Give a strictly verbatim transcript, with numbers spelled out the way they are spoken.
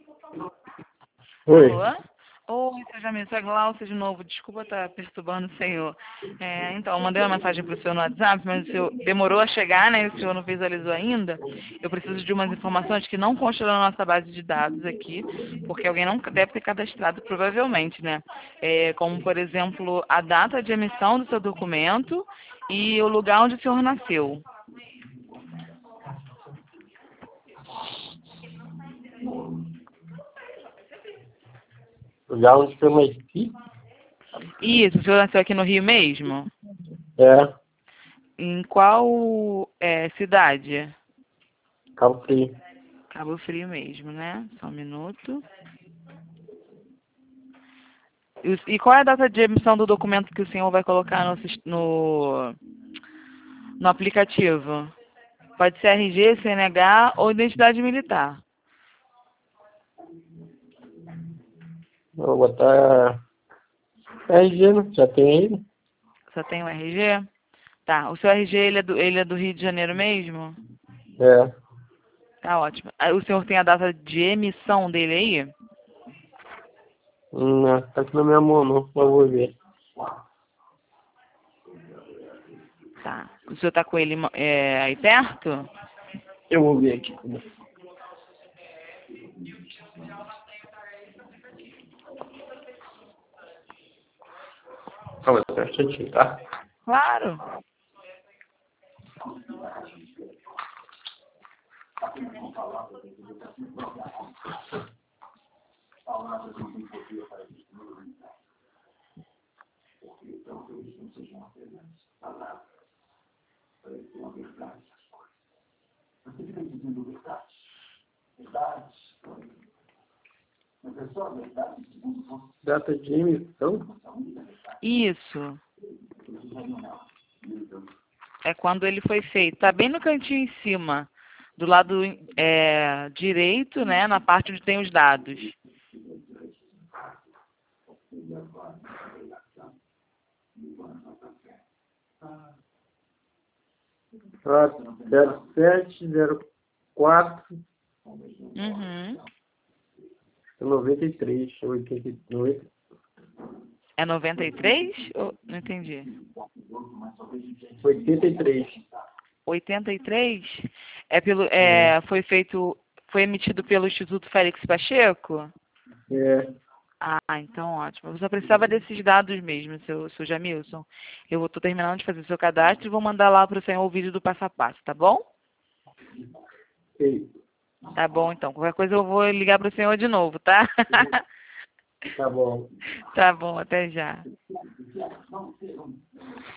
Oi. Alô? Oi, seu Jamil, sou a Glaucia de novo. Desculpa estar perturbando o senhor. É, então, eu mandei uma mensagem para o senhor no WhatsApp, mas o senhor demorou a chegar, né? E o senhor não visualizou ainda. Eu preciso de umas informações que não constam na nossa base de dados aqui, porque alguém não deve ter cadastrado, provavelmente, né? É, como, por exemplo, a data de emissão do seu documento e o lugar onde o senhor nasceu. Já onde que eu nasci? Isso, o senhor nasceu aqui no Rio mesmo? É, Em qual é, cidade? Cabo Frio. Cabo Frio mesmo, né? Só um minuto. E, o- e qual é a data de emissão do documento que o senhor vai colocar no, sis- no, no aplicativo? Pode ser R G, C N H ou identidade militar. Vou botar R G, né? Já tem ele? Só tem o R G? Tá. O seu R G, ele é do, ele é do Rio de Janeiro mesmo? É. Tá ótimo. Aí o senhor tem a data de emissão dele aí? Hum, Não, tá aqui na minha mão, não. Eu vou ver. Tá. O senhor tá com ele é, aí perto? Eu vou ver aqui. Calma, deixa eu tirar. Claro. Data de emissão? Isso. É quando ele foi feito. Tá bem no cantinho em cima. Do lado é, direito, né? Na parte onde tem os dados. zero sete zero quatro Uhum. noventa e três oitenta e oito. É noventa e três? Ou- Não entendi. oitenta e três. oitenta e três? É pelo, É. é, foi feito, foi emitido pelo Instituto Félix Pacheco? É. Ah, então ótimo. Eu só precisava desses dados mesmo, seu, seu Jamilson. Eu estou terminando de fazer o seu cadastro e vou mandar lá para o senhor o vídeo do passo a passo, tá bom? Ei, Tá bom, então. Qualquer coisa eu vou ligar para o senhor de novo, tá? tá bom. Tá bom, até já.